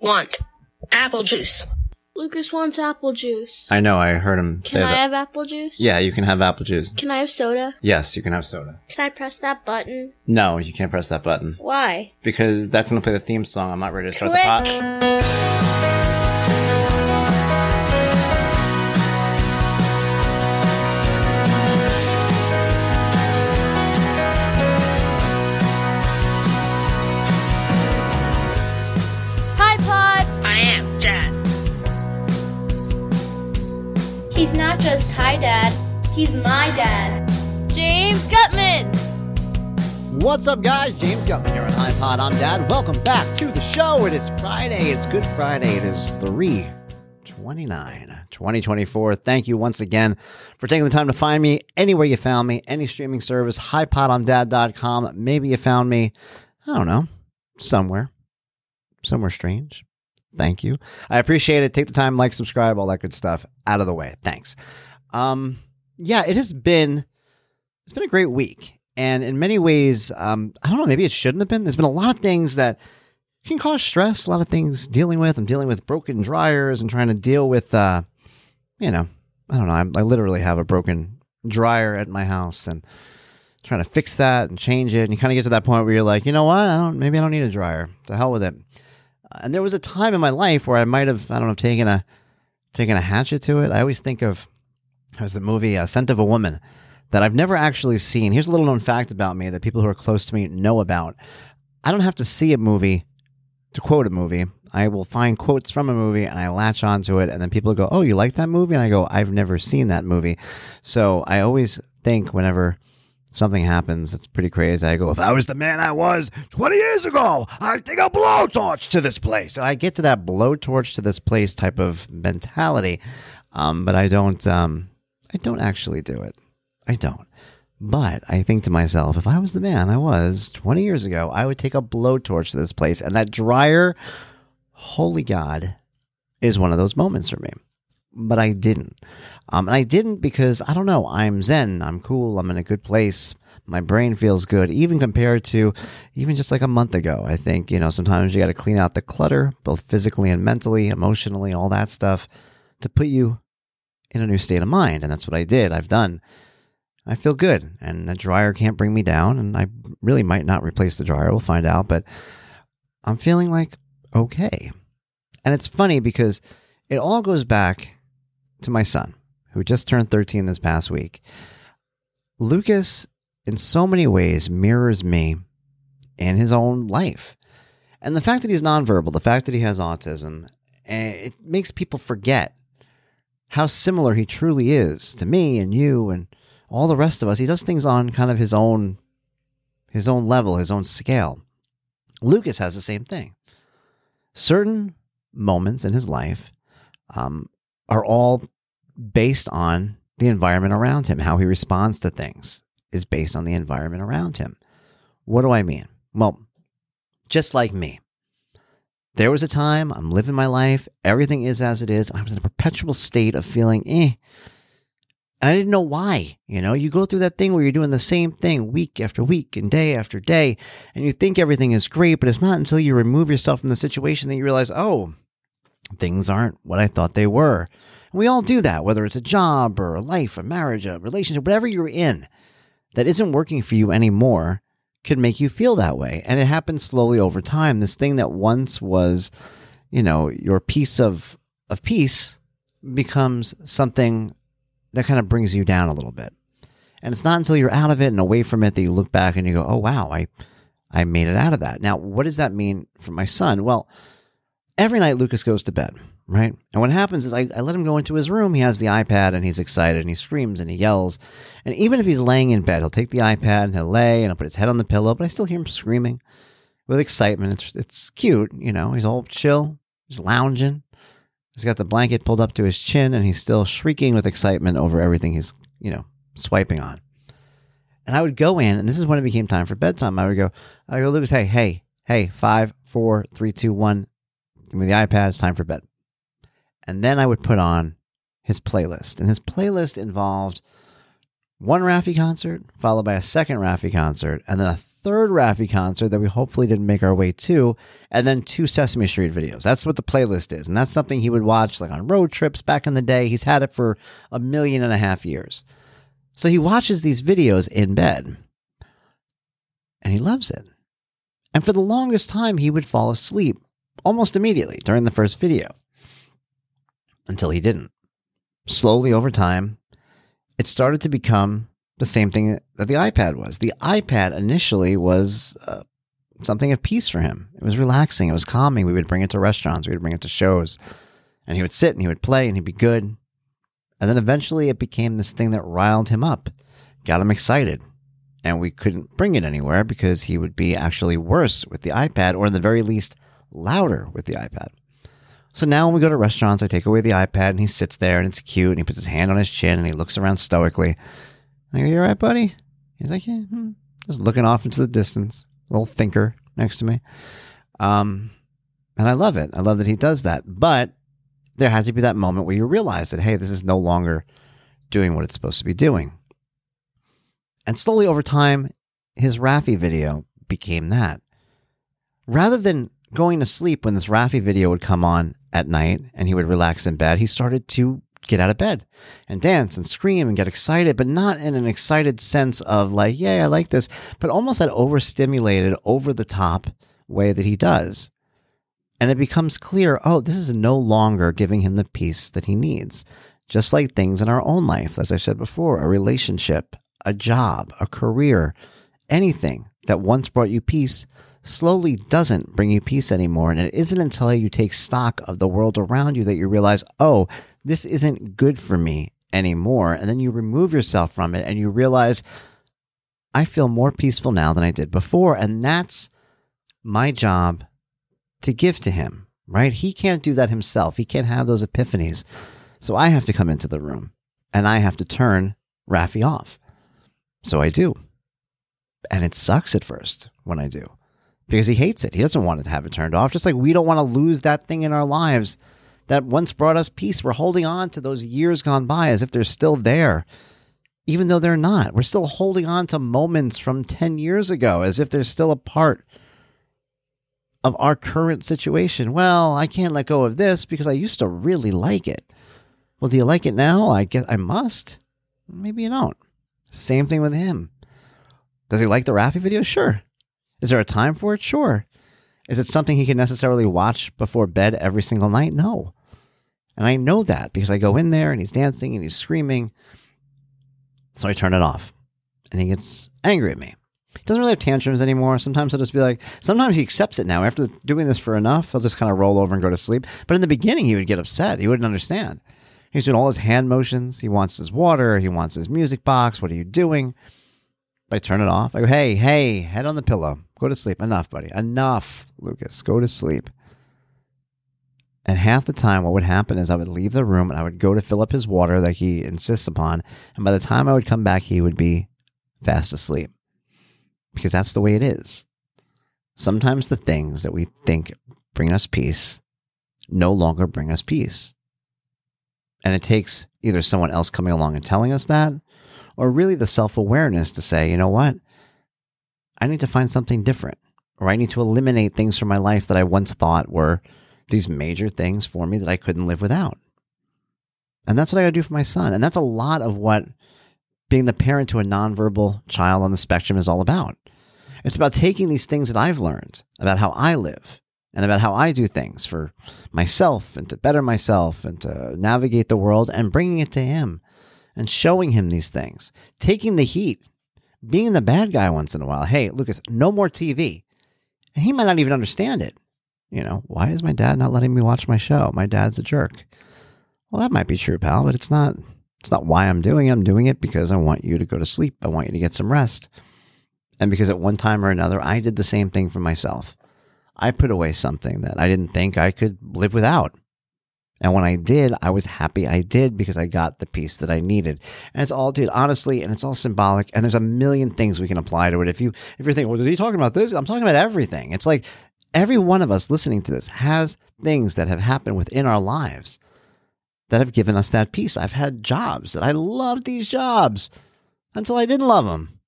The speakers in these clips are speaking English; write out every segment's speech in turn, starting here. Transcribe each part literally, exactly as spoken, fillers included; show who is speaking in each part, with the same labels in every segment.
Speaker 1: want apple juice.
Speaker 2: Lucas wants apple juice.
Speaker 3: I know, I heard him
Speaker 2: Can
Speaker 3: say
Speaker 2: I
Speaker 3: that.
Speaker 2: have apple juice?
Speaker 3: Yeah, you can have apple juice.
Speaker 2: Can I have soda?
Speaker 3: Yes, you can have soda.
Speaker 2: Can I press that button?
Speaker 3: No, you can't press that button.
Speaker 2: Why?
Speaker 3: Because that's going to play the theme song. I'm not ready to start
Speaker 2: Click.
Speaker 3: the pot.
Speaker 2: Hi, Pod!
Speaker 1: I am Dad.
Speaker 2: He's not just hi, Dad. He's my dad. James Gutman!
Speaker 4: What's up, guys? James Gutman here on iPod. I'm Dad. Welcome back to the show. It is Friday. It's Good Friday. It is three twenty-nine, twenty twenty-four. Thank you once again for taking the time to find me anywhere you found me, any streaming service, hi pod on dad dot com. Maybe you found me, I don't know, somewhere, somewhere strange. Thank you. I appreciate it. Take the time, like, subscribe, all that good stuff out of the way. Thanks. Um, yeah, it has been, it's been a great week. And in many ways, um, I don't know, maybe it shouldn't have been. There's been a lot of things that can cause stress, a lot of things dealing with. I'm dealing with broken dryers and trying to deal with, uh, you know, I don't know. I, I literally have a broken dryer at my house and trying to fix that and change it. And you kind of get to that point where you're like, you know what? I don't, maybe I don't need a dryer. To hell with it. And there was a time in my life where I might have, I don't know, taken a, taken a hatchet to it. I always think of, there's the movie uh, Scent of a Woman that I've never actually seen. Here's a little known fact about me that people who are close to me know about. I don't have to see a movie to quote a movie. I will find quotes from a movie and I latch onto it, and then people go, oh, you like that movie? And I go, I've never seen that movie. So I always think whenever something happens that's pretty crazy, I go, if I was the man I was twenty years ago, I'd take a blowtorch to this place. So I get to that blowtorch to this place type of mentality, um, but I don't, um, I don't actually do it. I don't. But I think to myself, if I was the man I was twenty years ago, I would take a blowtorch to this place. And that dryer, holy God, is one of those moments for me. But I didn't. Um, and I didn't because, I don't know, I'm zen, I'm cool, I'm in a good place. My brain feels good, even compared to even just like a month ago. I think, you know, sometimes you got to clean out the clutter, both physically and mentally, emotionally, all that stuff, to put you in a new state of mind. And that's what I did. I've done. I feel good, and the dryer can't bring me down, and I really might not replace the dryer. We'll find out, but I'm feeling like okay. And it's funny because it all goes back to my son, who just turned thirteen this past week. Lucas, in so many ways, mirrors me in his own life. And the fact that he's nonverbal, the fact that he has autism, it makes people forget how similar he truly is to me and you and all the rest of us. He does things on kind of his own, his own level, his own scale. Lucas has the same thing. Certain moments in his life um, are all based on the environment around him. How he responds to things is based on the environment around him. What do I mean? Well, just like me, there was a time I'm living my life. Everything is as it is. I was in a perpetual state of feeling, eh, and I didn't know why. You know, you go through that thing where you're doing the same thing week after week and day after day, and you think everything is great, but it's not until you remove yourself from the situation that you realize, oh, things aren't what I thought they were. And we all do that, whether it's a job or a life, a marriage, a relationship, whatever you're in that isn't working for you anymore could make you feel that way. And it happens slowly over time. This thing that once was, you know, your piece of, of peace becomes something that kind of brings you down a little bit. And it's not until you're out of it and away from it that you look back and you go, oh, wow, I, I made it out of that. Now, what does that mean for my son? Well, every night Lucas goes to bed, right? And what happens is I, I let him go into his room. He has the iPad and he's excited and he screams and he yells. And even if he's laying in bed, he'll take the iPad and he'll lay and he'll put his head on the pillow, but I still hear him screaming with excitement. It's, it's cute. You know, he's all chill. He's lounging. He's got the blanket pulled up to his chin, and he's still shrieking with excitement over everything he's, you know, swiping on. And I would go in, and this is when it became time for bedtime. I would go, I would go, Lucas, hey, hey, hey, five, four, three, two, one. Give me the iPad. It's time for bed. And then I would put on his playlist, and his playlist involved one Raffi concert, followed by a second Raffi concert, and then a third Raffi concert that we hopefully didn't make our way to, and then two Sesame Street videos. That's what the playlist is, and that's something he would watch like on road trips back in the day. He's had it for a million and a half years. So he watches these videos in bed, and he loves it. And for the longest time, he would fall asleep almost immediately during the first video, until he didn't. Slowly over time, it started to become the same thing that the iPad was. The iPad initially was uh, something of peace for him. It was relaxing. It was calming. We would bring it to restaurants. We would bring it to shows. And he would sit and he would play and he'd be good. And then eventually it became this thing that riled him up, got him excited. And we couldn't bring it anywhere because he would be actually worse with the iPad, or in the very least, louder with the iPad. So now when we go to restaurants, I take away the iPad and he sits there and it's cute and he puts his hand on his chin and he looks around stoically. I go, you all right, buddy? He's like, yeah, hmm. Just looking off into the distance, little thinker next to me. Um, and I love it. I love that he does that. But there had to be that moment where you realize that, hey, this is no longer doing what it's supposed to be doing. And slowly over time, his Raffi video became that. Rather than going to sleep when this Raffi video would come on at night and he would relax in bed, he started to get out of bed and dance and scream and get excited, but not in an excited sense of like, yay, I like this, but almost that overstimulated, over the top way that he does. And it becomes clear, oh, this is no longer giving him the peace that he needs. Just like things in our own life, as I said before, a relationship, a job, a career, anything that once brought you peace slowly doesn't bring you peace anymore. And it isn't until you take stock of the world around you that you realize, oh, this isn't good for me anymore. And then you remove yourself from it and you realize, I feel more peaceful now than I did before. And that's my job to give to him, right? He can't do that himself. He can't have those epiphanies. So I have to come into the room and I have to turn Raffi off. So I do. And it sucks at first when I do, because he hates it. He doesn't want to have it turned off. Just like we don't want to lose that thing in our lives that once brought us peace. We're holding on to those years gone by as if they're still there, even though they're not. We're still holding on to moments from ten years ago as if they're still a part of our current situation. Well, I can't let go of this because I used to really like it. Well, do you like it now? I guess I must. Maybe you don't. Same thing with him. Does he like the Raffi video? Sure. Is there a time for it? Sure. Is it something he can necessarily watch before bed every single night? No. And I know that because I go in there and he's dancing and he's screaming. So I turn it off. And he gets angry at me. He doesn't really have tantrums anymore. Sometimes he'll just be like, sometimes he accepts it now. After doing this for enough, he'll just kind of roll over and go to sleep. But in the beginning, he would get upset. He wouldn't understand. He's doing all his hand motions. He wants his water. He wants his music box. What are you doing? But I turn it off. I go, hey, hey, head on the pillow. Go to sleep. Enough, buddy. Enough, Lucas. Go to sleep. And half the time what would happen is I would leave the room and I would go to fill up his water that he insists upon. And by the time I would come back, he would be fast asleep. Because that's the way it is. Sometimes the things that we think bring us peace no longer bring us peace. And it takes either someone else coming along and telling us that, or really the self-awareness to say, you know what? I need to find something different. Or I need to eliminate things from my life that I once thought were these major things for me that I couldn't live without. And that's what I got to do for my son. And that's a lot of what being the parent to a nonverbal child on the spectrum is all about. It's about taking these things that I've learned about how I live and about how I do things for myself and to better myself and to navigate the world and bringing it to him and showing him these things, taking the heat, being the bad guy once in a while. Hey, Lucas, no more T V. And he might not even understand it. You know, why is my dad not letting me watch my show? My dad's a jerk. Well, that might be true, pal, but it's not, it's not why I'm doing it. I'm doing it because I want you to go to sleep. I want you to get some rest. And because at one time or another, I did the same thing for myself. I put away something that I didn't think I could live without. And when I did, I was happy I did because I got the peace that I needed. And it's all, dude, honestly, and it's all symbolic. And there's a million things we can apply to it. If you, if you're thinking, well, is he talking about this? I'm talking about everything. It's like every one of us listening to this has things that have happened within our lives that have given us that peace. I've had jobs that I loved these jobs until I didn't love them.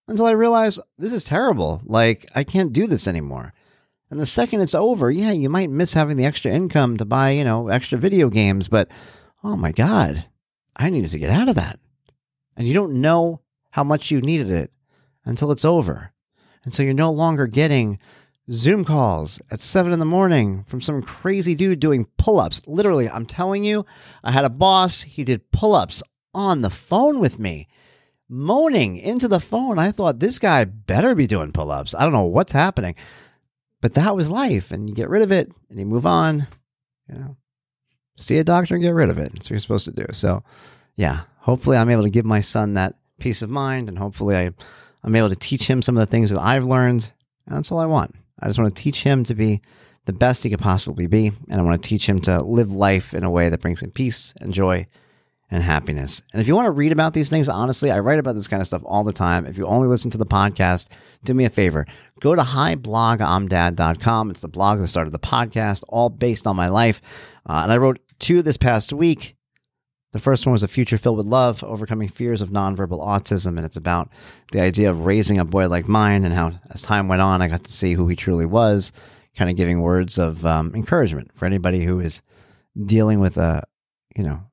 Speaker 4: until I realized this is terrible. Like, I can't do this anymore. And the second it's over, yeah, you might miss having the extra income to buy, you know, extra video games, but oh my God, I needed to get out of that. And you don't know how much you needed it until it's over. And so you're no longer getting Zoom calls at seven in the morning from some crazy dude doing pull-ups. Literally, I'm telling you, I had a boss. He did pull-ups on the phone with me, moaning into the phone. I thought, this guy better be doing pull-ups. I don't know what's happening. But that was life, and you get rid of it, and you move on. You know, see a doctor and get rid of it. That's what you're supposed to do. So, yeah, hopefully I'm able to give my son that peace of mind, and hopefully I, I'm able to teach him some of the things that I've learned, and that's all I want. I just want to teach him to be the best he could possibly be, and I want to teach him to live life in a way that brings him peace and joy and happiness. And if you want to read about these things, honestly, I write about this kind of stuff all the time. If you only listen to the podcast, do me a favor. Go to hi blog om dad dot com. It's the blog that started the podcast, all based on my life. Uh, and I wrote two this past week. The first one was A Future Filled with Love, Overcoming Fears of Nonverbal Autism, and it's about the idea of raising a boy like mine and how, as time went on, I got to see who he truly was, kind of giving words of um, encouragement for anybody who is dealing with a, you know,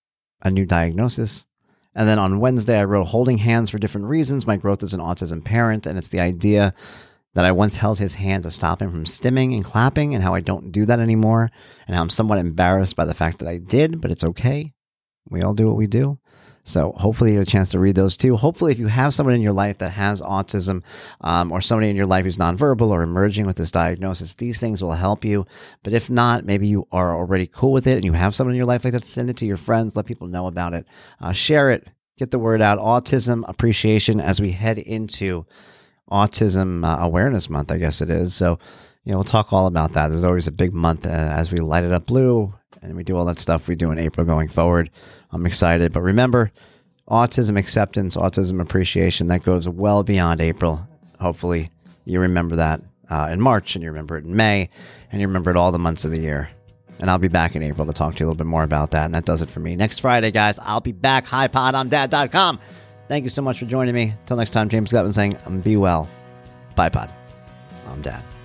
Speaker 4: a new diagnosis. And then on Wednesday, I wrote Holding Hands for Different Reasons, My Growth as an Autism Parent, and it's the idea that I once held his hand to stop him from stimming and clapping, and how I don't do that anymore, and how I'm somewhat embarrassed by the fact that I did, but it's okay. We all do what we do. So hopefully you get a chance to read those too. Hopefully if you have someone in your life that has autism, um, or somebody in your life who's nonverbal or emerging with this diagnosis, these things will help you. But if not, maybe you are already cool with it and you have someone in your life like that, send it to your friends, let people know about it, uh, share it, get the word out. Autism appreciation as we head into Autism uh, Awareness Month, I guess it is. So, you know, we'll talk all about that. There's always a big month uh, as we light it up blue and we do all that stuff we do in April going forward. I'm excited. But remember, autism acceptance, autism appreciation, that goes well beyond April. Hopefully you remember that uh, in March, and you remember it in May, and you remember it all the months of the year. And I'll be back in April to talk to you a little bit more about that. And that does it for me. Next Friday, guys, I'll be back. hi pod om dad dot com. Thank you so much for joining me. Until next time, James Gutman saying, be well. Bye, Pod. I'm Dad.